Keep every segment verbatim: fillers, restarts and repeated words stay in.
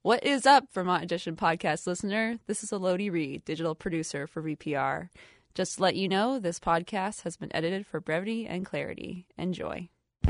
What is up, Vermont Edition podcast listener? This is Elodie Reed, digital producer for V P R. Just to let you know, this podcast has been edited for brevity and clarity. Enjoy.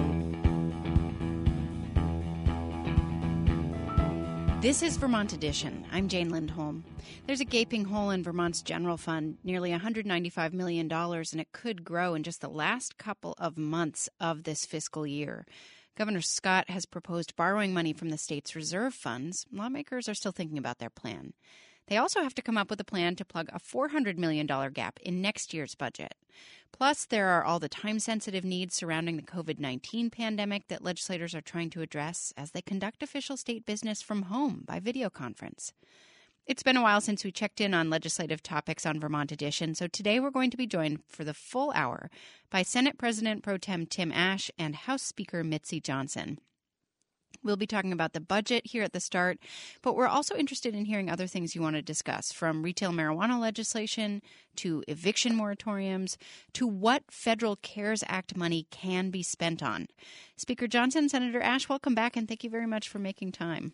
This is Vermont Edition. I'm Jane Lindholm. There's a gaping hole in Vermont's general fund, nearly one hundred ninety-five million dollars, and it could grow in just the last couple of months of this fiscal year. Governor Scott has proposed borrowing money from the state's reserve funds. Lawmakers are still thinking about their plan. They also have to come up with a plan to plug a four hundred million dollars gap in next year's budget. Plus, there are all the time-sensitive needs surrounding the covid nineteen pandemic that legislators are trying to address as they conduct official state business from home by video conference. It's been a while since we checked in on legislative topics on Vermont Edition, so today we're going to be joined for the full hour by Senate President Pro Tem Tim Ashe and House Speaker Mitzi Johnson. We'll be talking about the budget here at the start, but we're also interested in hearing other things you want to discuss, from retail marijuana legislation to eviction moratoriums to what federal CARES Act money can be spent on. Speaker Johnson, Senator Ashe, welcome back, and thank you very much for making time.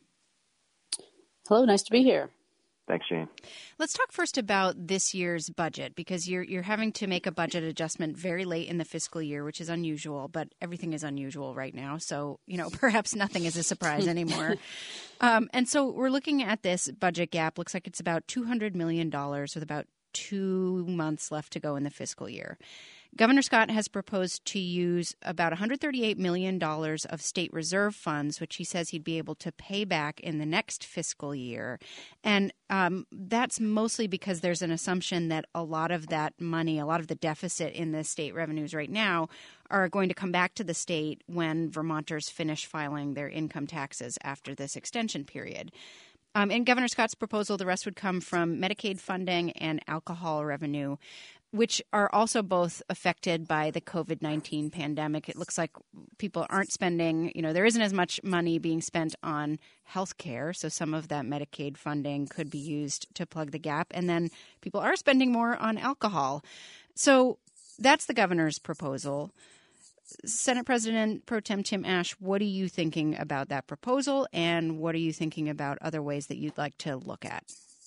Hello, nice to be here. Thanks, Jane. Let's talk first about this year's budget, because you're you're having to make a budget adjustment very late in the fiscal year, which is unusual, but everything is unusual right now. So, you know, perhaps nothing is a surprise anymore. um, and so we're looking at this budget gap. Looks like it's about two hundred million dollars with about two months left to go in the fiscal year. Governor Scott has proposed to use about one hundred thirty-eight million dollars of state reserve funds, which he says he'd be able to pay back in the next fiscal year. And um, that's mostly because there's an assumption that a lot of that money, a lot of the deficit in the state revenues right now are going to come back to the state when Vermonters finish filing their income taxes after this extension period. Um, in Governor Scott's proposal, the rest would come from Medicaid funding and alcohol revenue, which are also both affected by the covid nineteen pandemic. It looks like people aren't spending, you know, there isn't as much money being spent on health care, so some of that Medicaid funding could be used to plug the gap. And then people are spending more on alcohol. So that's the governor's proposal. Senate President Pro Tem Tim Ashe, what are you thinking about that proposal, and what are you thinking about other ways that you'd like to look at?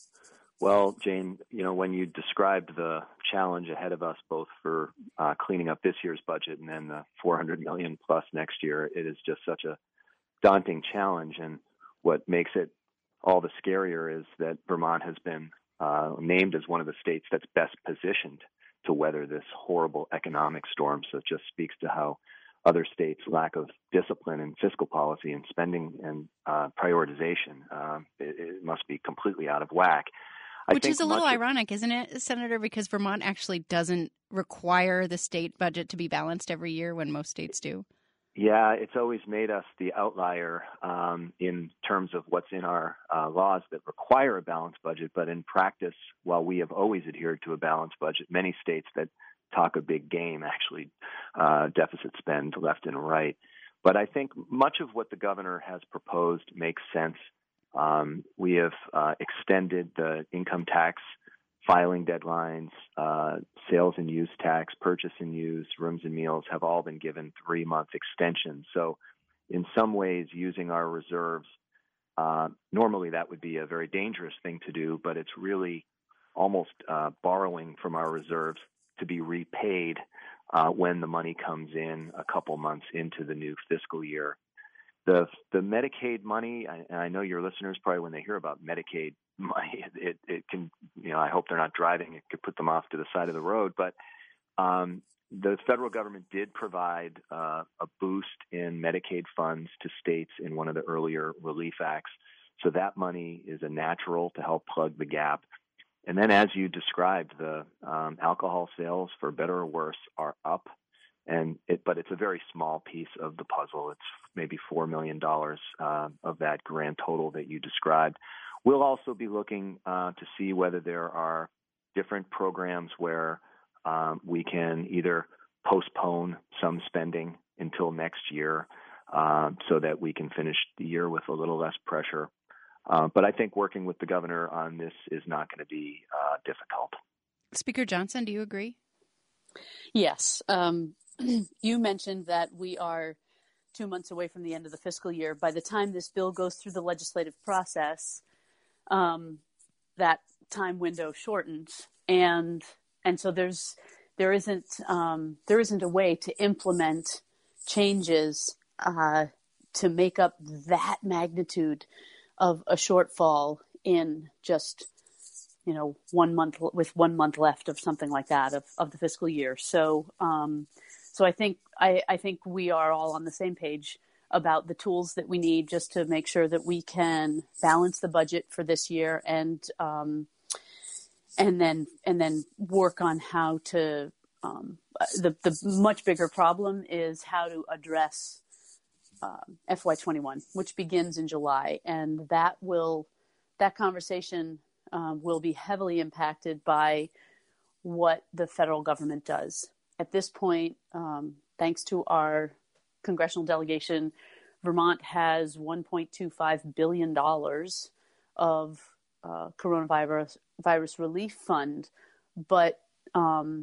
Well, Jane, you know, when you described the challenge ahead of us, both for uh, cleaning up this year's budget and then the four hundred million dollars plus next year, it is just such a daunting challenge. And what makes it all the scarier is that Vermont has been uh, named as one of the states that's best positioned to weather this horrible economic storm. So it just speaks to how other states' lack of discipline in fiscal policy and spending and uh, prioritization, uh, it, it must be completely out of whack. I Which is a little of, ironic, isn't it, Senator? Because Vermont actually doesn't require the state budget to be balanced every year when most states do. Yeah, it's always made us the outlier um, in terms of what's in our uh, laws that require a balanced budget. But in practice, while we have always adhered to a balanced budget, many states that talk a big game actually uh, deficit spend left and right. But I think much of what the governor has proposed makes sense. Um, we have uh, extended the income tax filing deadlines, uh, sales and use tax, purchase and use, rooms and meals have all been given three-month extensions. So in some ways, using our reserves, uh, normally that would be a very dangerous thing to do, but it's really almost uh, borrowing from our reserves to be repaid uh, when the money comes in a couple months into the new fiscal year. The the Medicaid money, and I know your listeners probably when they hear about Medicaid money, it, it can, you know, I hope they're not driving. It could put them off to the side of the road. But um, the federal government did provide uh, a boost in Medicaid funds to states in one of the earlier relief acts. So that money is a natural to help plug the gap. And then as you described, the um, alcohol sales, for better or worse, are up. And it, but it's a very small piece of the puzzle. It's maybe four million dollars uh, of that grand total that you described. We'll also be looking uh, to see whether there are different programs where um, we can either postpone some spending until next year uh, so that we can finish the year with a little less pressure. Uh, but I think working with the governor on this is not going to be uh, difficult. Speaker Johnson, do you agree? Yes. Um, you mentioned that we are two months away from the end of the fiscal year. By the time this bill goes through the legislative process, um, that time window shortens, and and so there's there isn't um, there isn't a way to implement changes uh, to make up that magnitude of a shortfall in just you know one month with one month left of something like that of, of the fiscal year. So um, so I think I, I think we are all on the same page about the tools that we need just to make sure that we can balance the budget for this year and um, and then and then work on how to um, the the much bigger problem is how to address um, F Y twenty-one, which begins in July, and that will that conversation um, will be heavily impacted by what the federal government does. At this point, um, thanks to our congressional delegation, Vermont has one point two five billion dollars of uh, coronavirus virus relief fund, but um,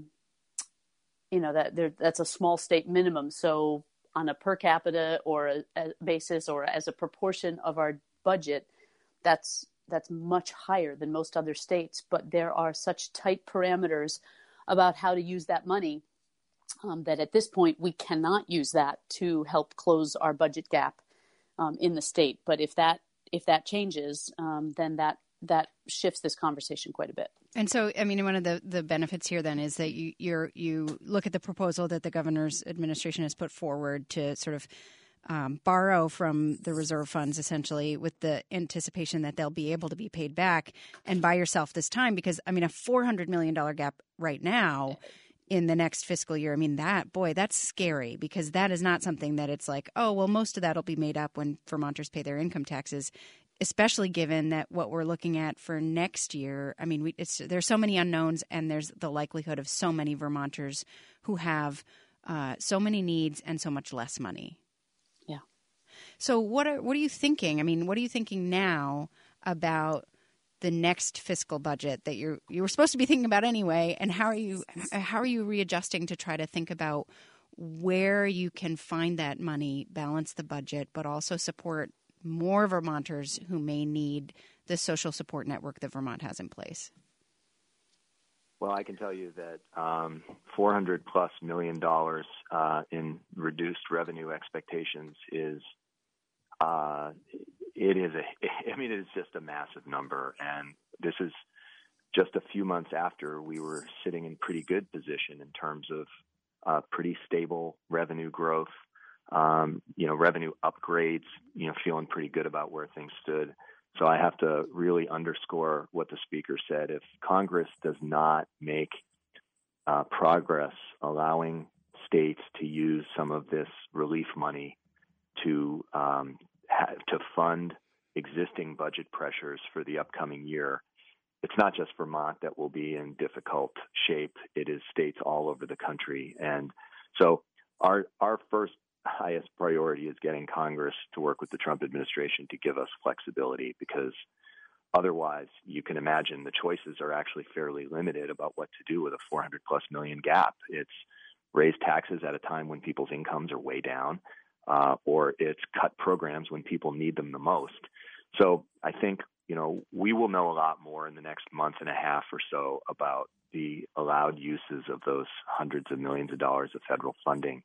you know that there, that's a small state minimum. So on a per capita or a, a basis or as a proportion of our budget, that's that's much higher than most other states. But there are such tight parameters about how to use that money um, that at this point we cannot use that to help close our budget gap um, in the state. But if that if that changes, um, then that that shifts this conversation quite a bit. And so, I mean, one of the, the benefits here then is that you you're, you look at the proposal that the governor's administration has put forward to sort of um, borrow from the reserve funds, essentially, with the anticipation that they'll be able to be paid back, and buy yourself this time. Because, I mean, a four hundred million dollars gap right now in the next fiscal year, I mean, that, boy, that's scary, because that is not something that it's like, oh, well, most of that will be made up when Vermonters pay their income taxes, especially given that what we're looking at for next year, I mean, we, it's, there's so many unknowns, and there's the likelihood of so many Vermonters who have uh, so many needs and so much less money. Yeah. So what are what are you thinking? I mean, what are you thinking now about the next fiscal budget that you're you were supposed to be thinking about anyway, and how are you how are you readjusting to try to think about where you can find that money, balance the budget, but also support more Vermonters who may need the social support network that Vermont has in place? Well, I can tell you that um, four hundred plus million dollars uh, in reduced revenue expectations is, uh, it is a, I mean, it is just a massive number. And this is just a few months after we were sitting in pretty good position in terms of uh, pretty stable revenue growth. Um, you know, revenue upgrades, you know, feeling pretty good about where things stood. So I have to really underscore what the speaker said. If Congress does not make uh, progress allowing states to use some of this relief money to um, ha- to fund existing budget pressures for the upcoming year, it's not just Vermont that will be in difficult shape. It is states all over the country. And so our our first highest priority is getting Congress to work with the Trump administration to give us flexibility, because otherwise you can imagine the choices are actually fairly limited about what to do with a four hundred plus million gap. It's raise taxes at a time when people's incomes are way down, uh, or it's cut programs when people need them the most. So I think, you know, we will know a lot more in the next month and a half or so about the allowed uses of those hundreds of millions of dollars of federal funding.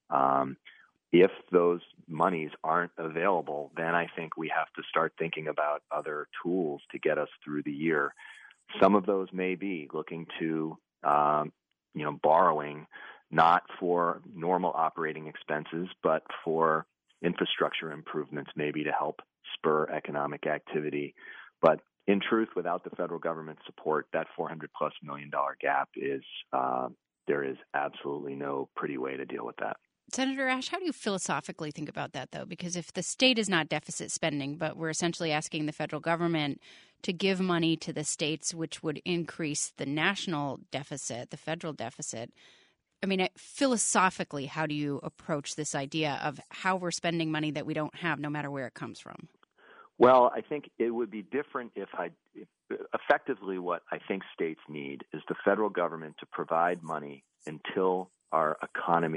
Um, If those monies aren't available, then I think we have to start thinking about other tools to get us through the year. Some of those may be looking to, um, you know, borrowing, not for normal operating expenses, but for infrastructure improvements, maybe to help spur economic activity. But in truth, without the federal government support, that four hundred plus million dollar gap is, uh, there is absolutely no pretty way to deal with that. Senator Ashe, how do you philosophically think about that, though? Because if the state is not deficit spending, but we're essentially asking the federal government to give money to the states, which would increase the national deficit, the federal deficit, I mean, philosophically, how do you approach this idea of how we're spending money that we don't have, no matter where it comes from? Well, I think it would be different if I if, effectively what I think states need is the federal government to provide money until our economy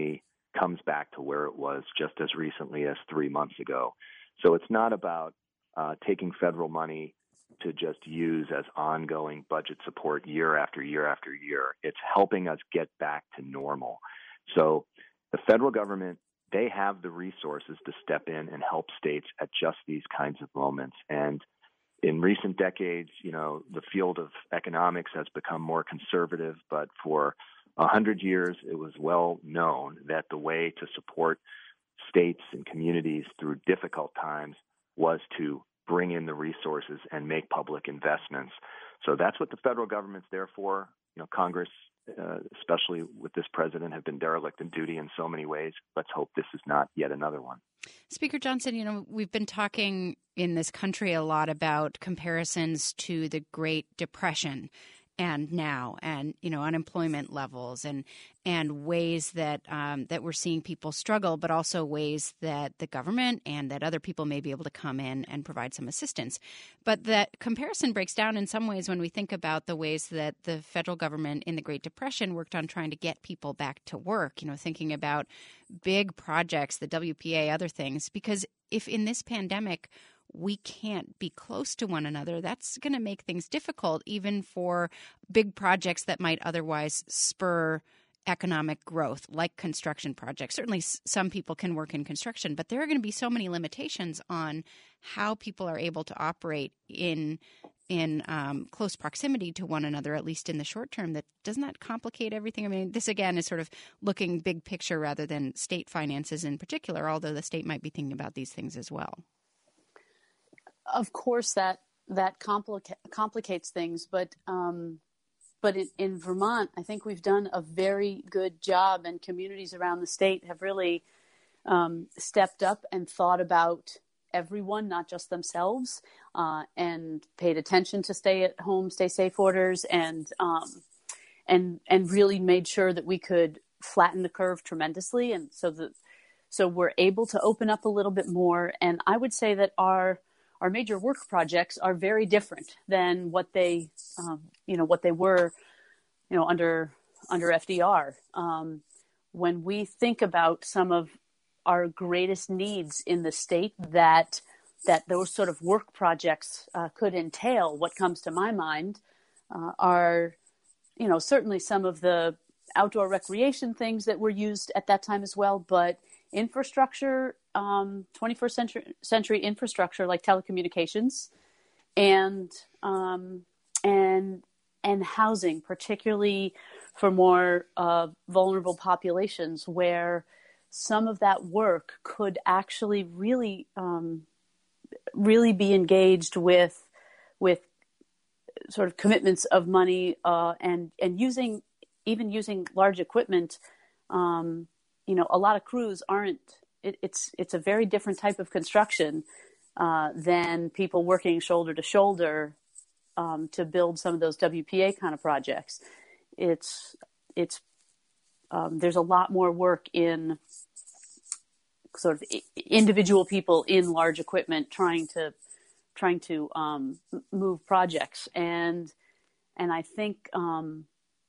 comes back to where it was just as recently as three months ago. So it's not about uh, taking federal money to just use as ongoing budget support year after year after year. It's helping us get back to normal. So the federal government, they have the resources to step in and help states at just these kinds of moments. And in recent decades, you know, the field of economics has become more conservative, but for a hundred years, it was well known that the way to support states and communities through difficult times was to bring in the resources and make public investments. So that's what the federal government's there for. You know, Congress, uh, especially with this president, have been derelict in duty in so many ways. Let's hope this is not yet another one. Speaker Johnson, you know, we've been talking in this country a lot about comparisons to the Great Depression and now, and, you know, unemployment levels and and ways that um, that we're seeing people struggle, but also ways that the government and that other people may be able to come in and provide some assistance. But that comparison breaks down in some ways when we think about the ways that the federal government in the Great Depression worked on trying to get people back to work, you know, thinking about big projects, the W P A, other things, because if in this pandemic we can't be close to one another, that's going to make things difficult, even for big projects that might otherwise spur economic growth, like construction projects. Certainly some people can work in construction, but there are going to be so many limitations on how people are able to operate in in um, close proximity to one another, at least in the short term. That doesn't that complicate everything? I mean, this again is sort of looking big picture rather than state finances in particular, although the state might be thinking about these things as well. Of course, that that complica- complicates things, but um, but in, in Vermont, I think we've done a very good job, and communities around the state have really um, stepped up and thought about everyone, not just themselves, uh, and paid attention to stay at home, stay safe orders, and um, and and really made sure that we could flatten the curve tremendously, and so that so we're able to open up a little bit more. And I would say that our Our major work projects are very different than what they, um, you know, what they were, you know, under under F D R. Um, when we think about some of our greatest needs in the state that that those sort of work projects uh, could entail, what comes to my mind uh, are, you know, certainly some of the outdoor recreation things that were used at that time as well, but infrastructure, um, twenty-first century, century infrastructure like telecommunications, and um, and and housing, particularly for more uh, vulnerable populations, where some of that work could actually really um, really be engaged with with sort of commitments of money uh, and and using even using large equipment. Um, You know, a lot of crews aren't. It, it's it's a very different type of construction uh, than people working shoulder to shoulder um, to build some of those W P A kind of projects. It's it's um, there's a lot more work in sort of individual people in large equipment trying to trying to um, move projects, and and I think. Um,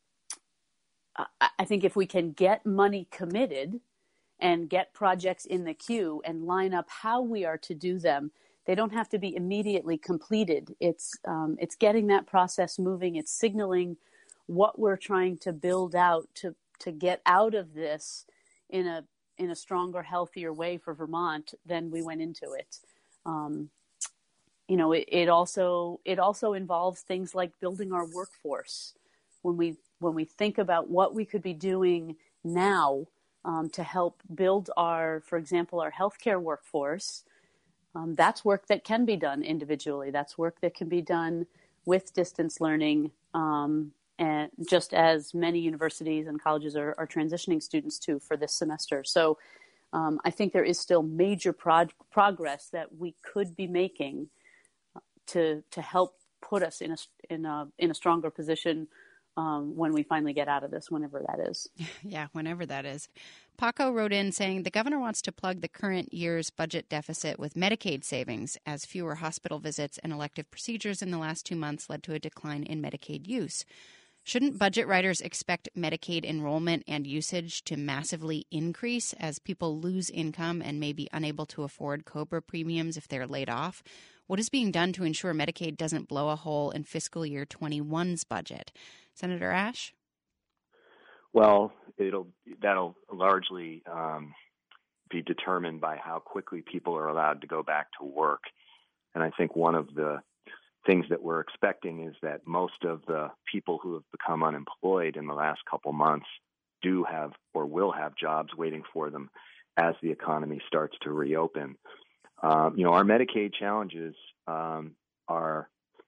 I think if we can get money committed and get projects in the queue and line up how we are to do them, they don't have to be immediately completed. It's um, it's getting that process moving. It's signaling what we're trying to build out to to get out of this in a in a stronger, healthier way for Vermont than we went into it. Um, you know, it, it also it also involves things like building our workforce. When we when we think about what we could be doing now um, to help build our, for example, our healthcare workforce, um, that's work that can be done individually. That's work that can be done with distance learning, um, and just as many universities and colleges are, are transitioning students to for this semester. So um, I think there is still major prog- progress that we could be making to to help put us in a in a in a stronger position Um, when we finally get out of this, whenever that is. Yeah, whenever that is. Paco wrote in saying the governor wants to plug the current year's budget deficit with Medicaid savings, as fewer hospital visits and elective procedures in the last two months led to a decline in Medicaid use. Shouldn't budget writers expect Medicaid enrollment and usage to massively increase as people lose income and may be unable to afford COBRA premiums if they're laid off? What is being done to ensure Medicaid doesn't blow a hole in fiscal year twenty-one's budget? Senator Ashe? Well, it'll that'll largely um, be determined by how quickly people are allowed to go back to work. And I think one of the things that we're expecting is that most of the people who have become unemployed in the last couple months do have or will have jobs waiting for them as the economy starts to reopen. Um, you know, our Medicaid challenges um, are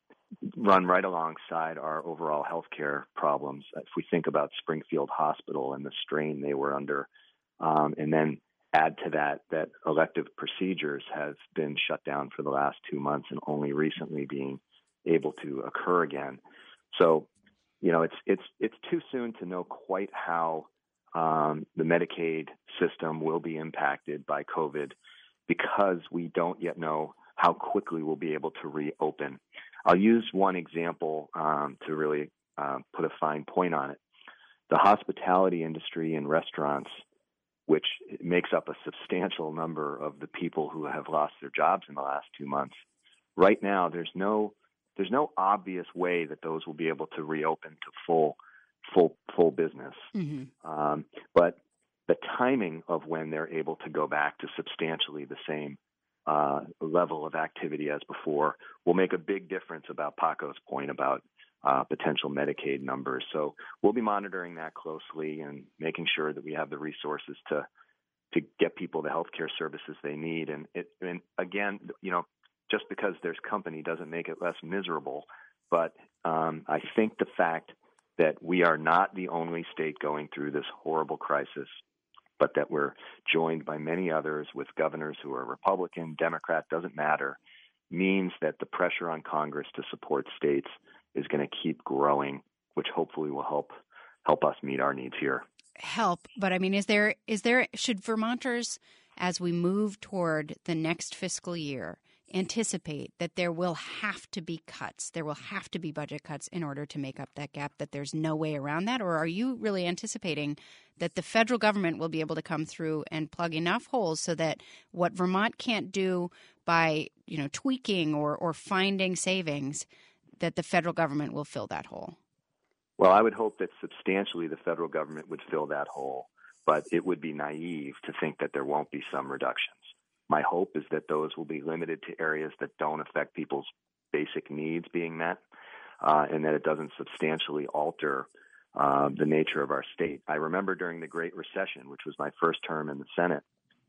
run right alongside our overall healthcare problems. If we think about Springfield Hospital and the strain they were under, um, and then add to that that elective procedures have been shut down for the last two months and only recently being able to occur again. So, you know, it's it's it's too soon to know quite how um, the Medicaid system will be impacted by COVID because we don't yet know how quickly we'll be able to reopen. I'll use one example um, to really uh, put a fine point on it. The hospitality industry and restaurants, which makes up a substantial number of the people who have lost their jobs in the last two months. Right now, there's no there's no obvious way that those will be able to reopen to full full full business. Mm-hmm. Um, but the timing of when they're able to go back to substantially the same uh, level of activity as before will make a big difference about Paco's point about Uh, potential Medicaid numbers. So we'll be monitoring that closely and making sure that we have the resources to to get people the healthcare services they need. And, it, and again, you know, just because there's company doesn't make it less miserable. But um, I think the fact that we are not the only state going through this horrible crisis, but that we're joined by many others with governors who are Republican, Democrat, doesn't matter, means that the pressure on Congress to support states is going to keep growing, which hopefully will help help us meet our needs here. Help, but I mean, is there is there should Vermonters, as we move toward the next fiscal year, anticipate that there will have to be cuts, there will have to be budget cuts in order to make up that gap, that there's no way around that? Or are you really anticipating that the federal government will be able to come through and plug enough holes so that what Vermont can't do by, you know, tweaking or, or finding savings, that the federal government will fill that hole? Well, I would hope that substantially the federal government would fill that hole, but it would be naive to think that there won't be some reductions. My hope is that those will be limited to areas that don't affect people's basic needs being met, uh, and that it doesn't substantially alter uh, the nature of our state. I remember during the Great Recession, which was my first term in the Senate,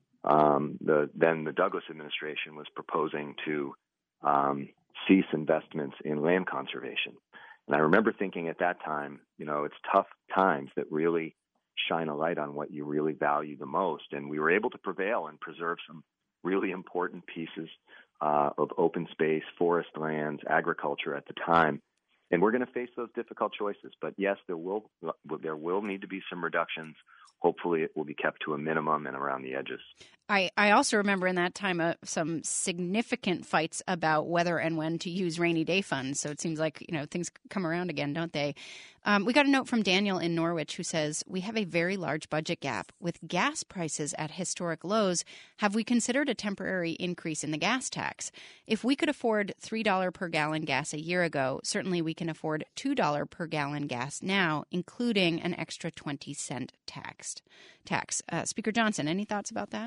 um, the, then the Douglas administration was proposing to um, cease investments in land conservation. And I remember thinking at that time, you know, it's tough times that really shine a light on what you really value the most. And we were able to prevail and preserve some really important pieces uh, of open space, forest lands, agriculture at the time. And we're going to face those difficult choices. But yes, there will there will need to be some reductions. Hopefully it will be kept to a minimum and around the edges. I, I also remember in that time uh, some significant fights about whether and when to use rainy day funds. So it seems like, you know, things come around again, don't they? Um, we got a note from Daniel in Norwich who says, we have a very large budget gap. With gas prices at historic lows, have we considered a temporary increase in the gas tax? If we could afford three dollars per gallon gas a year ago, certainly we can afford two dollars per gallon gas now, including an extra twenty cent tax. tax. Uh, Speaker Johnson, any thoughts about that?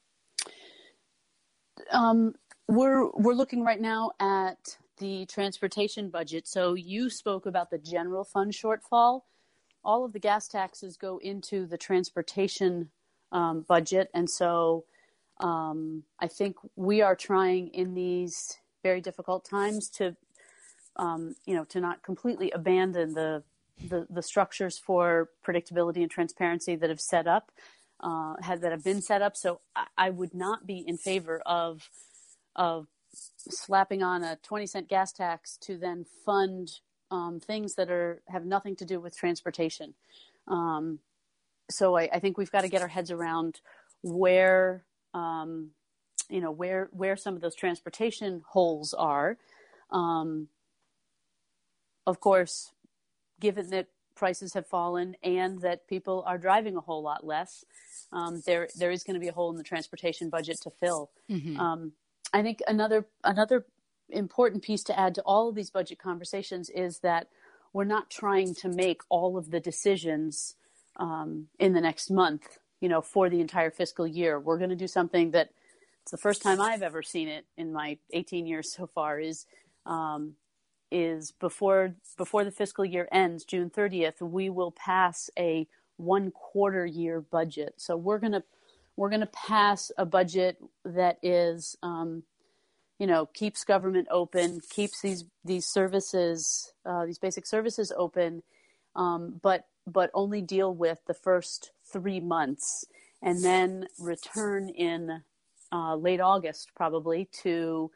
Um, we're we're looking right now at the transportation budget. So you spoke about the general fund shortfall. All of the gas taxes go into the transportation um, budget, and so um, I think we are trying in these very difficult times to, um, you know, to not completely abandon the, the the structures for predictability and transparency that have set up. Uh, had that have been set up. So I, I would not be in favor of of slapping on a twenty cent gas tax to then fund um, things that are have nothing to do with transportation. Um, so I, I think we've got to get our heads around where um, you know where where some of those transportation holes are. Um, of course, given that prices have fallen and that people are driving a whole lot less, um, there there is going to be a hole in the transportation budget to fill. Mm-hmm. Um, I think another another important piece to add to all of these budget conversations is that we're not trying to make all of the decisions um, in the next month, you know, for the entire fiscal year. We're going to do something that it's the first time I've ever seen it in my eighteen years so far is um, is before before the fiscal year ends, June thirtieth, we will pass a one quarter year budget. So we're gonna we're gonna pass a budget that is, um, you know, keeps government open, keeps these these services, uh, these basic services open, um, but but only deal with the first three months, and then return in uh, late August probably to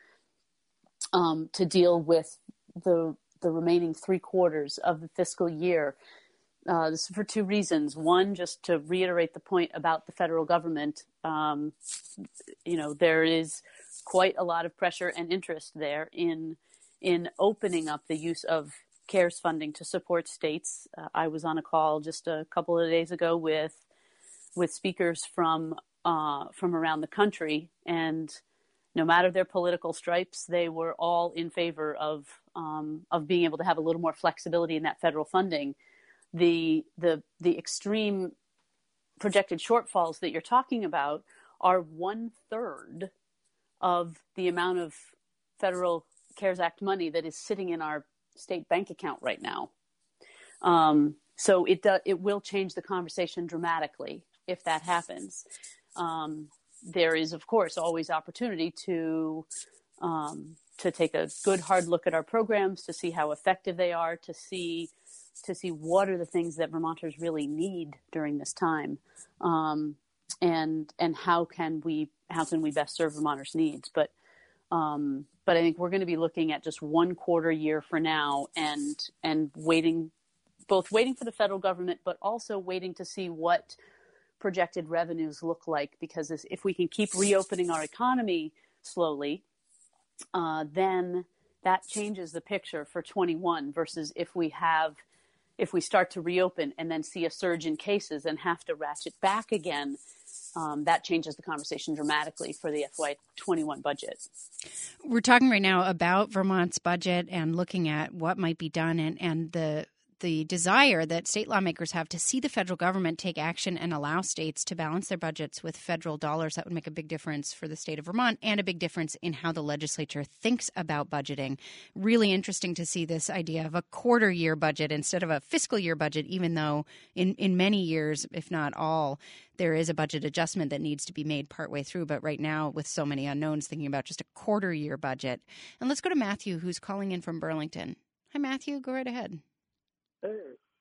um, to deal with the the remaining three quarters of the fiscal year. Uh, this is for two reasons. One, just to reiterate the point about the federal government. Um, you know, there is quite a lot of pressure and interest there in in opening up the use of CARES funding to support states. Uh, I was on a call just a couple of days ago with with speakers from uh, from around the country, and no matter their political stripes, they were all in favor of um, of being able to have a little more flexibility in that federal funding. The the the extreme projected shortfalls that you're talking about are one third of the amount of federal CARES Act money that is sitting in our state bank account right now. Um, so it do, it will change the conversation dramatically if that happens. Um, there is, of course, always opportunity to um, to take a good hard look at our programs, to see how effective they are, to see to see what are the things that Vermonters really need during this time, um, and and how can we how can we best serve Vermonters' needs. But um, but I think we're going to be looking at just one quarter year for now, and and waiting, both waiting for the federal government, but also waiting to see what projected revenues look like. Because if we can keep reopening our economy slowly, uh, then that changes the picture for twenty-one versus if we have if we start to reopen and then see a surge in cases and have to ratchet back again. Um, that changes the conversation dramatically for the F Y twenty-one budget. We're talking right now about Vermont's budget and looking at what might be done and, and the the desire that state lawmakers have to see the federal government take action and allow states to balance their budgets with federal dollars. That would make a big difference for the state of Vermont and a big difference in how the legislature thinks about budgeting. Really interesting to see this idea of a quarter year budget instead of a fiscal year budget, even though in, in many years, if not all, there is a budget adjustment that needs to be made partway through. But right now, with so many unknowns, thinking about just a quarter year budget. And let's go to Matthew, who's calling in from Burlington. Hi, Matthew. Go right ahead. Hey.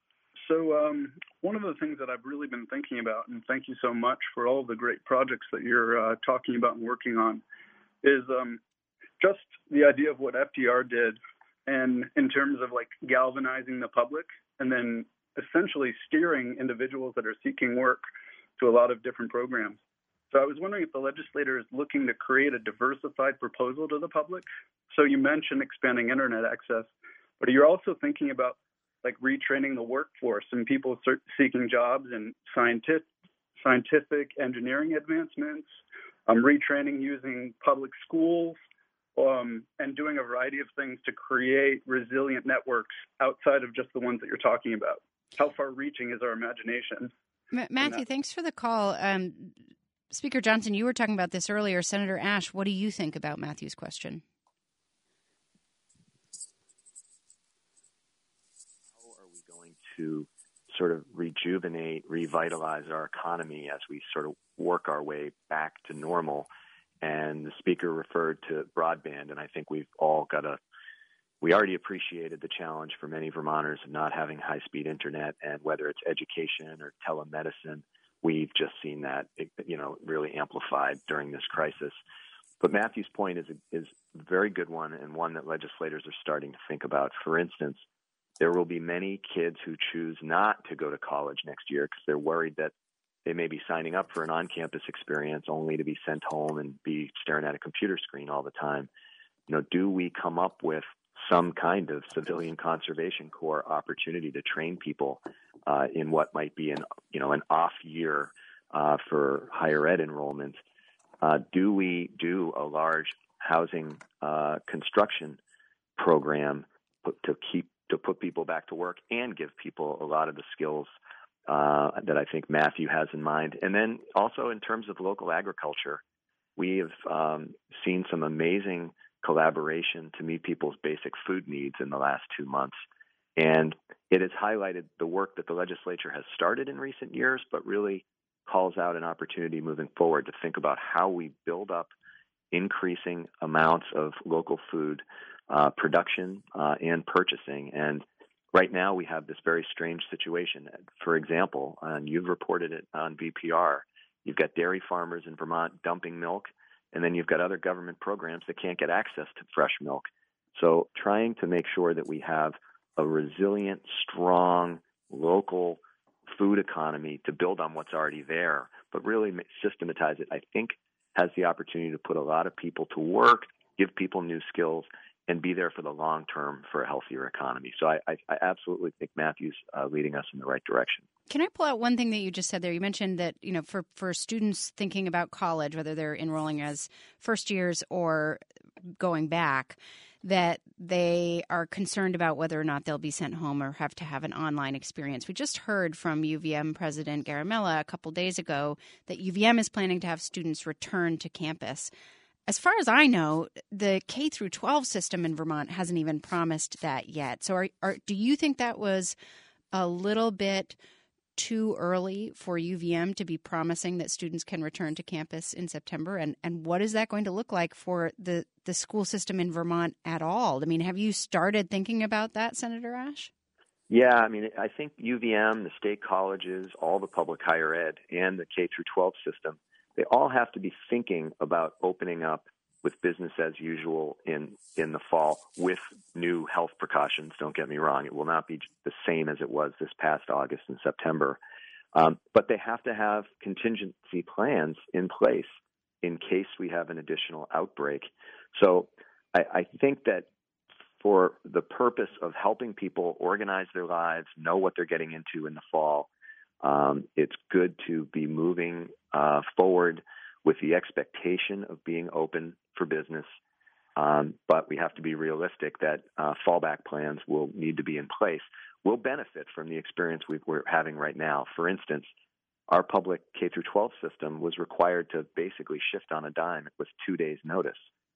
So um, one of the things that I've really been thinking about, and thank you so much for all of the great projects that you're uh, talking about and working on, is um, just the idea of what F D R did, and in terms of like galvanizing the public and then essentially steering individuals that are seeking work to a lot of different programs. So I was wondering if the legislator is looking to create a diversified proposal to the public. So you mentioned expanding internet access, but you're also thinking about like retraining the workforce and people seeking jobs in scientific, scientific engineering advancements, um, retraining using public schools, um, and doing a variety of things to create resilient networks outside of just the ones that you're talking about. How far-reaching is our imagination? M- Matthew, thanks for the call. Um, Speaker Johnson, you were talking about this earlier. Senator Ashe, what do you think about Matthew's question? To sort of rejuvenate, revitalize our economy as we sort of work our way back to normal. And the speaker referred to broadband, and I think we've all got to, we already appreciated the challenge for many Vermonters of not having high-speed internet, and whether it's education or telemedicine, we've just seen that, you know, really amplified during this crisis. But Matthew's point is a, is a very good one, and one that legislators are starting to think about. For instance, there will be many kids who choose not to go to college next year because they're worried that they may be signing up for an on-campus experience only to be sent home and be staring at a computer screen all the time. You know, do we come up with some kind of civilian conservation corps opportunity to train people uh, in what might be an you know an off year uh, for higher ed enrollment. Uh, do we do a large housing uh, construction program to keep to put people back to work and give people a lot of the skills uh, that I think Matthew has in mind? And then also in terms of local agriculture, we have um, seen some amazing collaboration to meet people's basic food needs in the last two months. And it has highlighted the work that the legislature has started in recent years, but really calls out an opportunity moving forward to think about how we build up increasing amounts of local food uh, production uh, and purchasing. And right now we have this very strange situation. For example, and you've reported it on V P R, you've got dairy farmers in Vermont dumping milk, and then you've got other government programs that can't get access to fresh milk. So trying to make sure that we have a resilient, strong, local food economy to build on what's already there, but really systematize it, I think has the opportunity to put a lot of people to work, give people new skills, and be there for the long term for a healthier economy. So I, I, I absolutely think Matthew's uh, leading us in the right direction. Can I pull out one thing that you just said there? You mentioned that, you know, for, for students thinking about college, whether they're enrolling as first years or going back, that they are concerned about whether or not they'll be sent home or have to have an online experience. We just heard from U V M President Garimella a couple days ago that U V M is planning to have students return to campus. As far as I know, the K through twelve system in Vermont hasn't even promised that yet. So are, are, do you think that was a little bit too early for U V M to be promising that students can return to campus in September? And, and what is that going to look like for the, the school system in Vermont at all? I mean, have you started thinking about that, Senator Ashe? Yeah, I mean, I think U V M, the state colleges, all the public higher ed, and the K through twelve system, they all have to be thinking about opening up with business as usual in, in the fall with new health precautions. Don't get me wrong. It will not be the same as it was this past August and September. Um, but they have to have contingency plans in place in case we have an additional outbreak. So I, I think that for the purpose of helping people organize their lives, know what they're getting into in the fall, um, it's good to be moving uh, forward with the expectation of being open for business. Um, but we have to be realistic that uh, fallback plans will need to be in place. We'll benefit from the experience we've, we're having right now. For instance, our public K through twelve system was required to basically shift on a dime with two days' notice.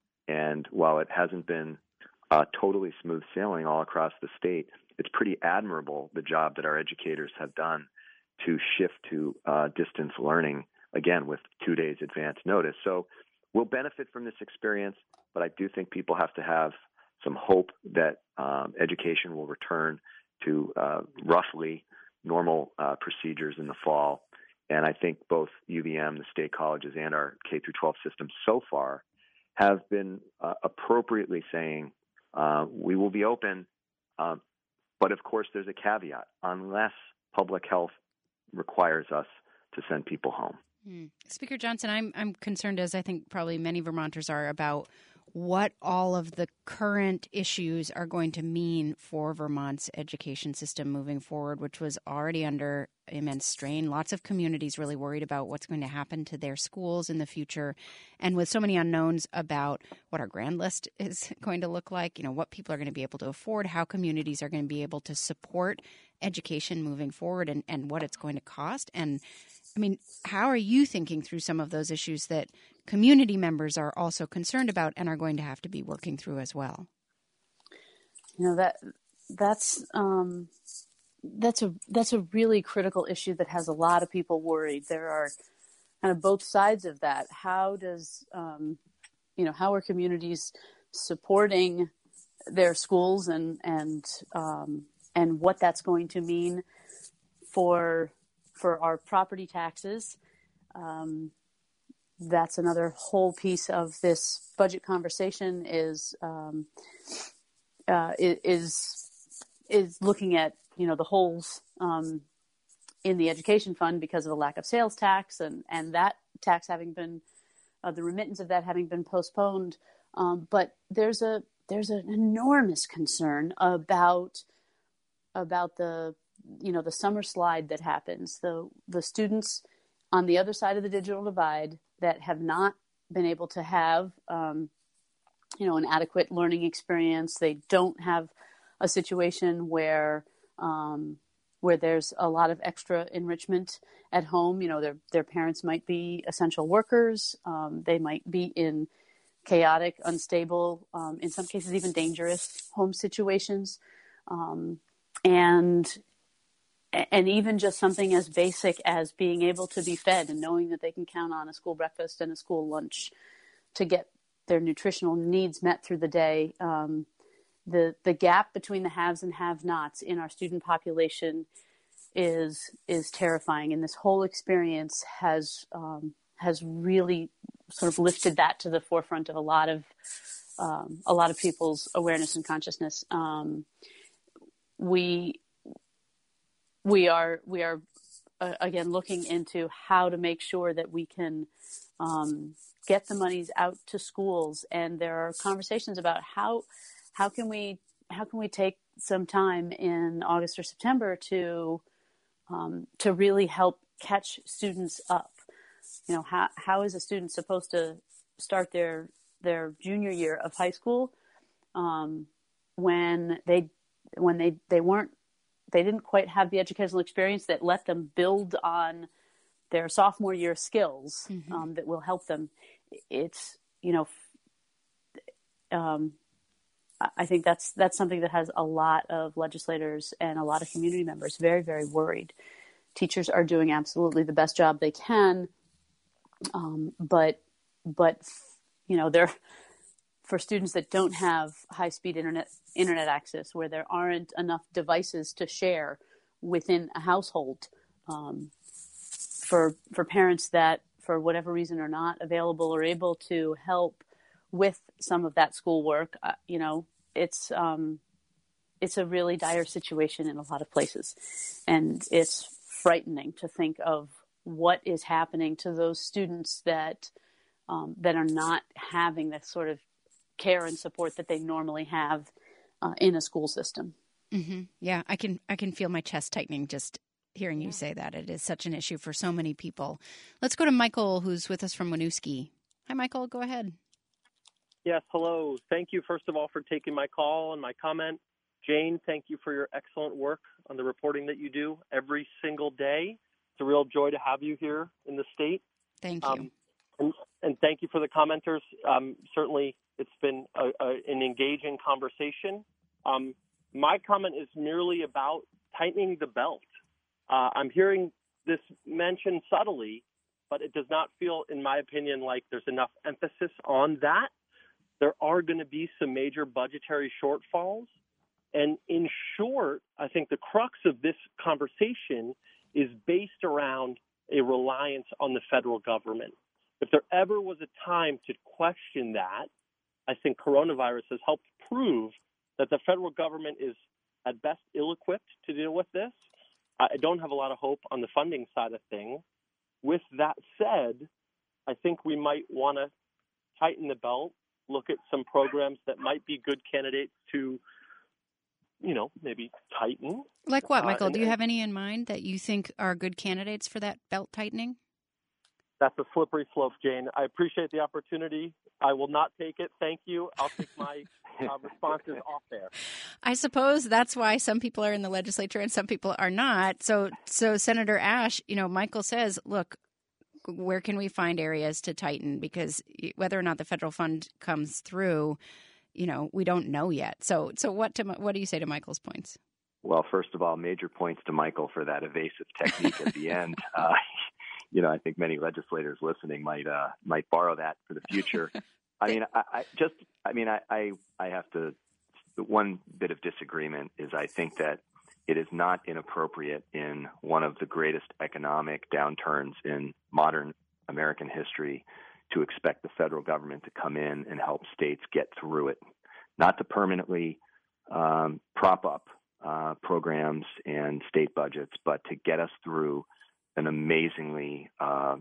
And while it hasn't been uh, totally smooth sailing all across the state, it's pretty admirable the job that our educators have done to shift to uh, distance learning, again, with two days advance notice. So we'll benefit from this experience, but I do think people have to have some hope that um, education will return to uh, roughly normal uh, procedures in the fall. And I think both U V M, the state colleges, and our K through twelve system so far have been uh, appropriately saying uh, we will be open, uh, but of course there's a caveat, unless public health requires us to send people home. Hmm. Speaker Johnson, I'm I'm concerned, as I think probably many Vermonters are, about what all of the current issues are going to mean for Vermont's education system moving forward, which was already under immense strain. Lots of communities really worried about what's going to happen to their schools in the future. And with so many unknowns about what our grand list is going to look like, you know, what people are going to be able to afford, how communities are going to be able to support education moving forward, and, and what it's going to cost. And I mean, how are you thinking through some of those issues that community members are also concerned about and are going to have to be working through as well? You know, that that's um, that's a that's a really critical issue that has a lot of people worried. There are kind of both sides of that. How does um, you know how are communities supporting their schools, and and um, and what that's going to mean for for our property taxes? Um, that's another whole piece of this budget conversation is um, uh, is is looking at you know the holes um, in the education fund because of the lack of sales tax, and and that tax having been uh, the remittance of that having been postponed. Um, but there's a there's an enormous concern about about the you know the summer slide that happens. The the students on the other side of the digital divide that have not been able to have um, you know an adequate learning experience. They don't have a situation where um, where there's a lot of extra enrichment at home. You know, their their parents might be essential workers. Um, they might be in chaotic, unstable, um, in some cases even dangerous home situations. Um, and and even just something as basic as being able to be fed and knowing that they can count on a school breakfast and a school lunch to get their nutritional needs met through the day. Um, the the gap between the haves and have-nots in our student population is is terrifying, and this whole experience has um, has really sort of lifted that to the forefront of a lot of um, a lot of people's awareness and consciousness. Um, we we are we are uh, again looking into how to make sure that we can um, get the monies out to schools, and there are conversations about how how can we how can we take some time in August or September to um, to really help catch students up. You know, how how is a student supposed to start their their junior year of high school um, when they when they they weren't they didn't quite have the educational experience that let them build on their sophomore year skills mm-hmm. um, that will help them. It's you know. Um, I think that's that's something that has a lot of legislators and a lot of community members very, very worried. Teachers are doing absolutely the best job they can, um, but but you know they're for students that don't have high-speed internet internet access, where there aren't enough devices to share within a household, um, for for parents that for whatever reason are not available or able to help with some of that schoolwork, uh, you know, it's um, it's a really dire situation in a lot of places, and it's frightening to think of what is happening to those students that um, that are not having the sort of care and support that they normally have uh, in a school system. Mm-hmm. Yeah, I can I can feel my chest tightening just hearing you yeah. say that. It is such an issue for so many people. Let's go to Michael, who's with us from Winooski. Hi, Michael. Go ahead. Yes, hello. Thank you, first of all, for taking my call and my comment. Jane, thank you for your excellent work on the reporting that you do every single day. It's a real joy to have you here in the state. Thank you. Um, and, and thank you for the commenters. Um, certainly, it's been a, a, an engaging conversation. Um, my comment is merely about tightening the belt. Uh, I'm hearing this mentioned subtly, but it does not feel, in my opinion, like there's enough emphasis on that. There are going to be some major budgetary shortfalls. And in short, I think the crux of this conversation is based around a reliance on the federal government. If there ever was a time to question that, I think coronavirus has helped prove that the federal government is at best ill-equipped to deal with this. I don't have a lot of hope on the funding side of things. With that said, I think we might want to tighten the belt, look at some programs that might be good candidates to, you know, maybe tighten. Like what, Michael? Uh, and, Do you have any in mind that you think are good candidates for that belt tightening? That's a slippery slope, Jane. I appreciate the opportunity. I will not take it. Thank you. I'll take my uh, responses off there. I suppose that's why some people are in the legislature and some people are not. So, so Senator Ashe, you know, Michael says, look, where can we find areas to tighten? Because whether or not the federal fund comes through, you know, we don't know yet. So, so what to, what do you say to Michael's points? Well, first of all, major points to Michael for that evasive technique at the end. Uh, you know, I think many legislators listening might uh, might borrow that for the future. I mean, I, I just, I mean, I, I, I have to. One bit of disagreement is I think that it is not inappropriate in one of the greatest economic downturns in modern American history to expect the federal government to come in and help states get through it, not to permanently um, prop up uh, programs and state budgets, but to get us through an amazingly uh,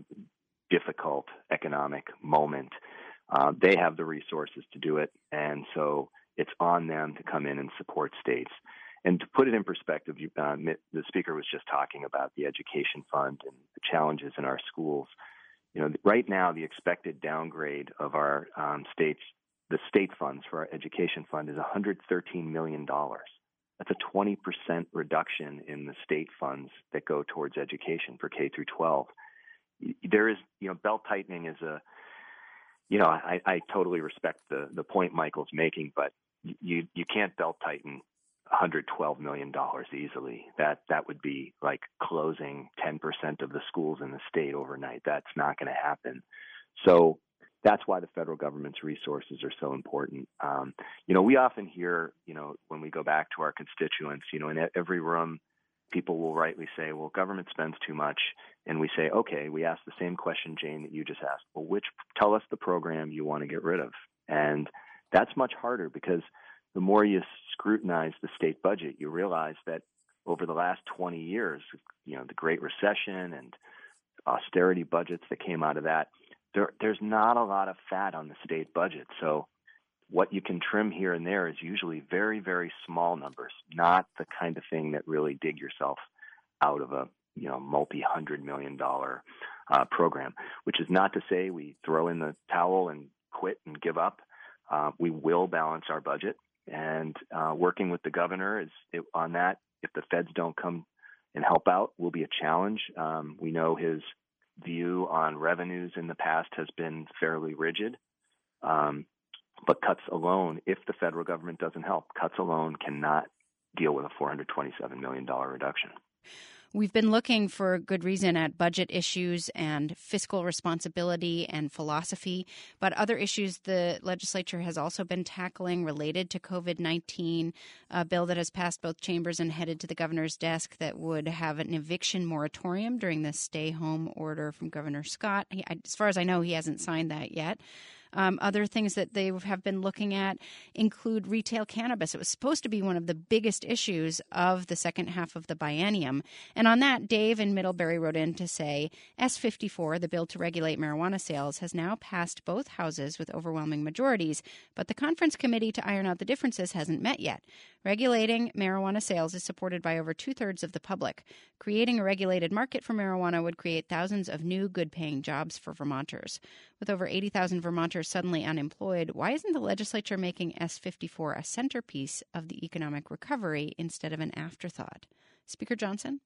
difficult economic moment. Uh, they have the resources to do it, and so it's on them to come in and support states. And to put it in perspective, you, uh, the speaker was just talking about the education fund and the challenges in our schools. You know, right now, the expected downgrade of our um, states, the state funds for our education fund is one hundred thirteen million dollars. That's a twenty percent reduction in the state funds that go towards education for K through twelve. There is, you know, belt tightening is a, you know, I, I totally respect the, the point Michael's making, but you you can't belt tighten one hundred twelve million dollars easily. That that would be like closing ten percent of the schools in the state overnight. That's not going to happen. So that's why the federal government's resources are so important. Um, you know, we often hear, you know, when we go back to our constituents, you know, in every room, people will rightly say, well, government spends too much. And we say, okay, we ask the same question, Jane, that you just asked. Well, which, tell us the program you want to get rid of. And that's much harder because the more you scrutinize the state budget, you realize that over the last twenty years, you know, the Great Recession and austerity budgets that came out of that, there, there's not a lot of fat on the state budget. So what you can trim here and there is usually very, very small numbers, not the kind of thing that really dig yourself out of a, you know, multi-hundred million dollar uh, program, which is not to say we throw in the towel and quit and give up. Uh, we will balance our budget, and uh, working with the governor is it, on that. If the feds don't come and help out, will be a challenge. Um, we know his view on revenues in the past has been fairly rigid. Um, But cuts alone, if the federal government doesn't help, cuts alone cannot deal with a four hundred twenty-seven million dollars reduction. We've been looking for good reason at budget issues and fiscal responsibility and philosophy, but other issues the legislature has also been tackling related to COVID nineteen, a bill that has passed both chambers and headed to the governor's desk that would have an eviction moratorium during the stay-home order from Governor Scott. He, as far as I know, he hasn't signed that yet. Um, other things that they have been looking at include retail cannabis. It was supposed to be one of the biggest issues of the second half of the biennium. And on that, Dave in Middlebury wrote in to say, S fifty-four, the bill to regulate marijuana sales, has now passed both houses with overwhelming majorities, but the conference committee to iron out the differences hasn't met yet. Regulating marijuana sales is supported by over two-thirds of the public. Creating a regulated market for marijuana would create thousands of new, good-paying jobs for Vermonters. With over eighty thousand Vermonters suddenly unemployed, why isn't the legislature making S fifty-four a centerpiece of the economic recovery instead of an afterthought? Speaker Johnson?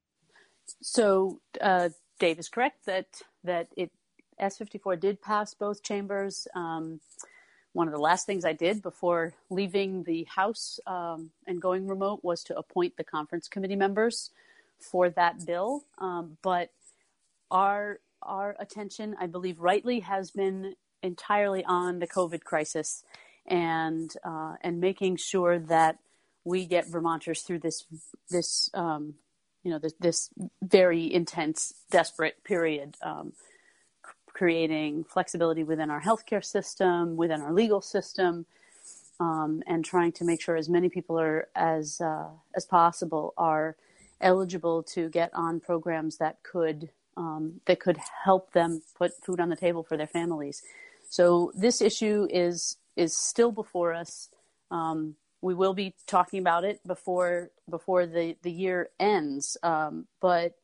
So uh, Dave is correct that that it S fifty-four did pass both chambers. Um, one of the last things I did before leaving the House um, and going remote was to appoint the conference committee members for that bill. Um, but our our attention, I believe rightly, has been entirely on the COVID crisis and uh, and making sure that we get Vermonters through this this um, you know this, this very intense, desperate period, um, c- creating flexibility within our healthcare system, within our legal system, um, and trying to make sure as many people are as uh, as possible are eligible to get on programs that could um, that could help them put food on the table for their families. So this issue is is still before us. Um, we will be talking about it before before the, the year ends. Um, but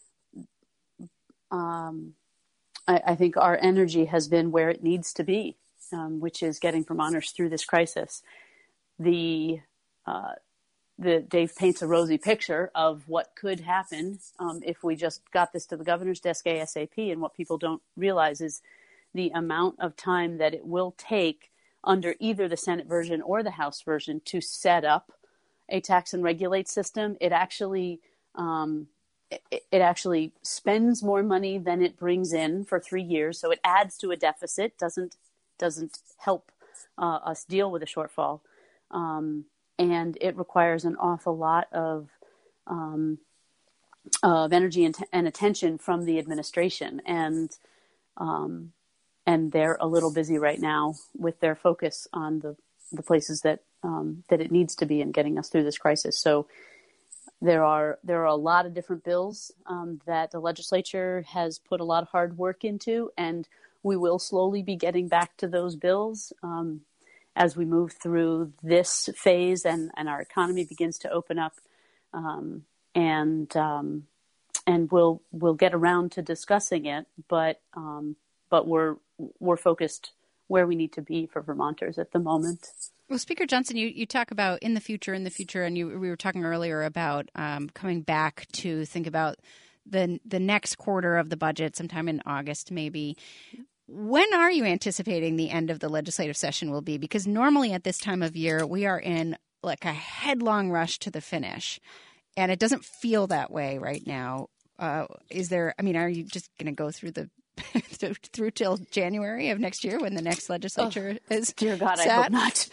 um, I, I think our energy has been where it needs to be, um, which is getting Vermonters through this crisis. The uh, the Dave paints a rosy picture of what could happen um, if we just got this to the governor's desk ASAP. And what people don't realize is the amount of time that it will take under either the Senate version or the House version to set up a tax and regulate system. It actually um, it, it actually spends more money than it brings in for three years. So it adds to a deficit, doesn't doesn't help uh, us deal with a shortfall. Um, and it requires an awful lot of um, of energy and, t- and attention from the administration. And um, And they're a little busy right now with their focus on the, the places that um, that it needs to be in getting us through this crisis. So there are there are a lot of different bills um, that the legislature has put a lot of hard work into, and we will slowly be getting back to those bills. Um, as we move through this phase and, and our economy begins to open up, um, and um, and we'll we'll get around to discussing it. But um, but we're we're focused where we need to be for Vermonters at the moment. Well, Speaker Johnson, you, you talk about in the future, in the future, and you, we were talking earlier about um, coming back to think about the the next quarter of the budget, sometime in August, maybe. When are you anticipating the end of the legislative session will be? Because normally at this time of year, we are in like a headlong rush to the finish, and it doesn't feel that way right now. Uh, is there? I mean, are you just going to go through the through till January of next year when the next legislature oh, is dear God, set? I hope not.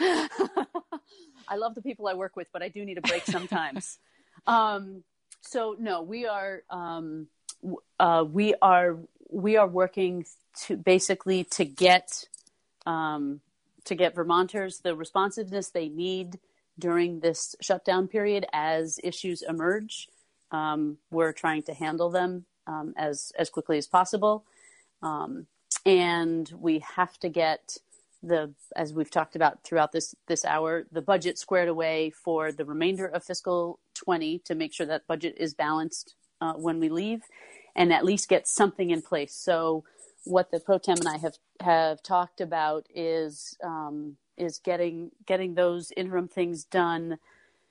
I love the people I work with, but I do need a break sometimes. um, so no, we are um, uh, we are we are working to basically to get um, to get Vermonters the responsiveness they need during this shutdown period as issues emerge. Um, we're trying to handle them um, as as quickly as possible. Um, and we have to get the, as we've talked about throughout this, this hour, the budget squared away for the remainder of fiscal twenty to make sure that budget is balanced uh, when we leave, and at least get something in place. So what the Pro Tem and I have, have talked about is um, is getting getting those interim things done,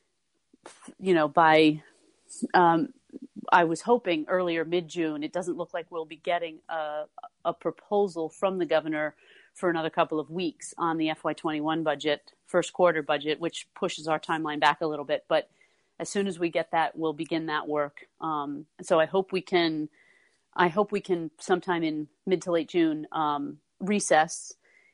you know, by um, I was hoping earlier mid-June. It doesn't look like we'll be getting a, a proposal from the governor for another couple of weeks on the F Y twenty-one budget, first quarter budget, which pushes our timeline back a little bit. But as soon as we get that, we'll begin that work. Um, so I hope we can, I hope we can sometime in mid to late June um, recess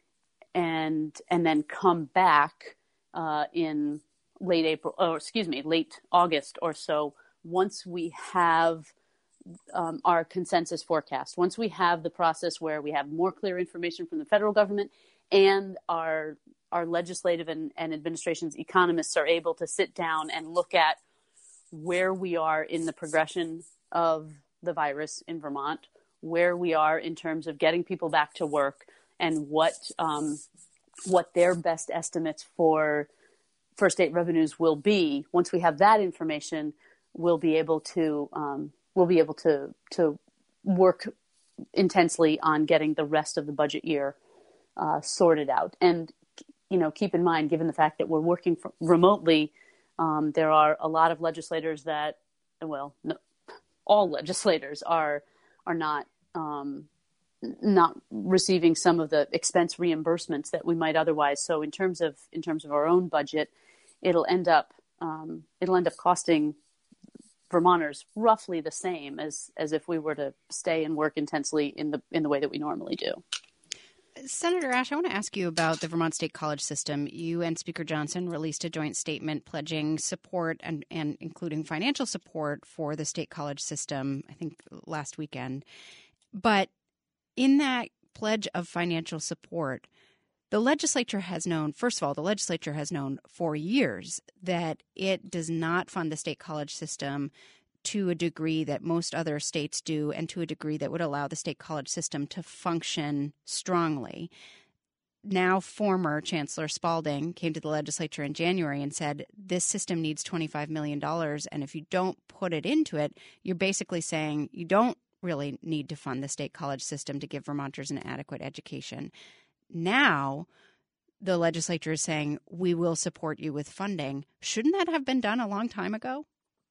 and and then come back uh, in late April, or excuse me, late August or so. Once we have um, our consensus forecast, once we have the process where we have more clear information from the federal government and our our legislative and, and administration's economists are able to sit down and look at where we are in the progression of the virus in Vermont, where we are in terms of getting people back to work, and what um, what their best estimates for for state revenues will be. Once we have that information, we'll be able to um, we'll be able to to work intensely on getting the rest of the budget year uh, sorted out. And you know, keep in mind, given the fact that we're working from remotely, um, there are a lot of legislators that, well, no, all legislators are are not um, not receiving some of the expense reimbursements that we might otherwise. So in terms of in terms of our own budget, it'll end up um, it'll end up costing Vermonters roughly the same as as if we were to stay and work intensely in the in the way that we normally do. Senator Ashe, I want to ask you about the Vermont State College system. You and Speaker Johnson released a joint statement pledging support and, and including financial support for the state college system, I think last weekend. But in that pledge of financial support, the legislature has known, first of all, the legislature has known for years that it does not fund the state college system to a degree that most other states do and to a degree that would allow the state college system to function strongly. Now, former Chancellor Spalding came to the legislature in January and said, this system needs twenty-five million dollars, and if you don't put it into it, you're basically saying you don't really need to fund the state college system to give Vermonters an adequate education. Now, the legislature is saying, we will support you with funding. Shouldn't that have been done a long time ago?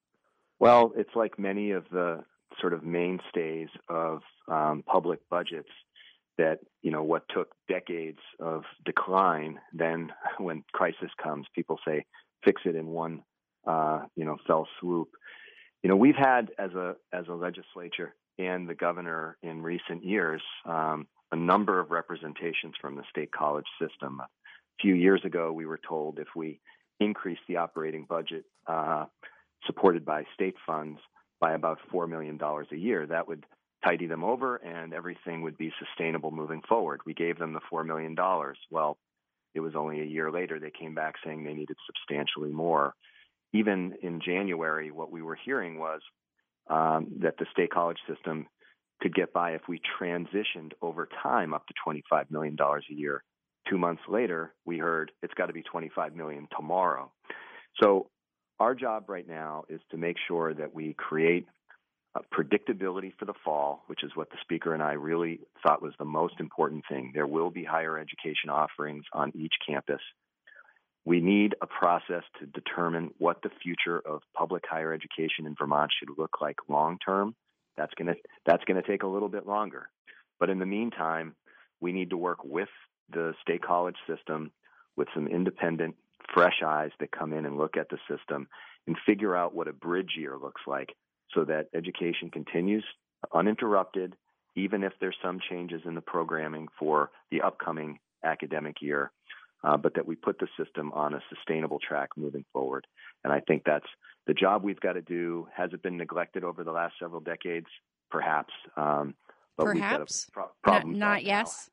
Well, it's like many of the sort of mainstays of um, public budgets that, you know, what took decades of decline, then when crisis comes, people say, fix it in one, uh, you know, fell swoop. You know, we've had as a as a legislature and the governor in recent years um, a number of representations from the state college system. A few years ago, we were told if we increase the operating budget uh, supported by state funds by about four million dollars a year, that would tidy them over and everything would be sustainable moving forward. We gave them the four million dollars. Well, it was only a year later they came back saying they needed substantially more. Even in January, what we were hearing was um, that the state college system could get by if we transitioned over time up to twenty-five million dollars a year two months later, we heard it's got to be twenty-five million dollars tomorrow. So our job right now is to make sure that we create uh, predictability for the fall, which is what the speaker and I really thought was the most important thing. There will be higher education offerings on each campus. We need a process to determine what the future of public higher education in Vermont should look like long term. That's going to that's going to take a little bit longer. But in the meantime, we need to work with the state college system with some independent, fresh eyes that come in and look at the system and figure out what a bridge year looks like so that education continues uninterrupted, even if there's some changes in the programming for the upcoming academic year. Uh, but that we put the system on a sustainable track moving forward. And I think that's the job we've got to do. Has it been neglected over the last several decades? Perhaps. Um, but Perhaps. We've got a pro- problem not, not yes.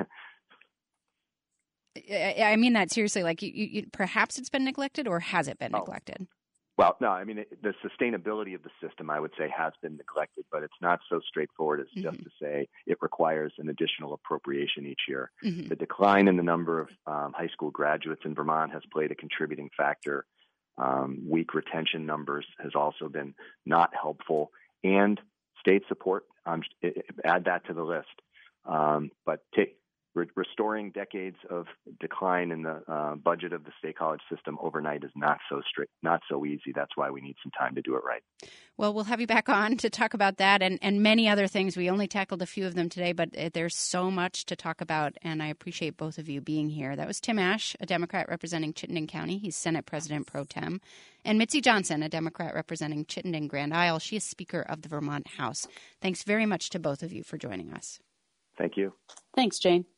I mean that seriously. Like, you, you, perhaps it's been neglected, or has it been oh. neglected? Well, no, I mean, it, the sustainability of the system, I would say, has been neglected, but it's not so straightforward as mm-hmm. just to say it requires an additional appropriation each year. Mm-hmm. The decline in the number of um, high school graduates in Vermont has played a contributing factor. Um, weak retention numbers has also been not helpful, and state support, um, add that to the list. Um, but take Re- restoring decades of decline in the uh, budget of the state college system overnight is not so strict, not so easy. That's why we need some time to do it right. Well, we'll have you back on to talk about that and, and many other things. We only tackled a few of them today, but there's so much to talk about, and I appreciate both of you being here. That was Tim Ash, a Democrat representing Chittenden County. He's Senate President Pro Tem. And Mitzi Johnson, a Democrat representing Chittenden Grand Isle. She is Speaker of the Vermont House. Thanks very much to both of you for joining us. Thank you. Thanks, Jane.